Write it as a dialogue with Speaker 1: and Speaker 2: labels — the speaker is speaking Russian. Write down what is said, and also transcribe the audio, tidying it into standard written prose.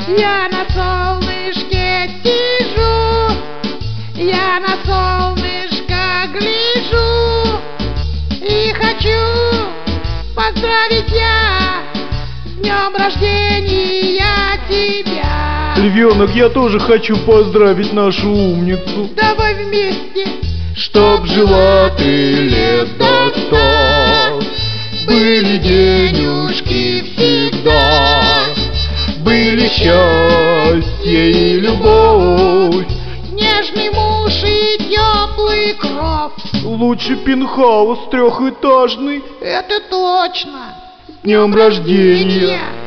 Speaker 1: Я на солнышке сижу, я на солнышко гляжу и хочу поздравить я с днем рождения тебя.
Speaker 2: Львенок, я тоже хочу поздравить нашу умницу.
Speaker 1: Давай вместе.
Speaker 2: Чтоб жила ты лет до 100, были денежки всегда, были счастье и любовь,
Speaker 1: Нежный муж и теплый кров.
Speaker 2: лучше пентхаус трехэтажный.
Speaker 1: Это точно.
Speaker 2: С днем рождения!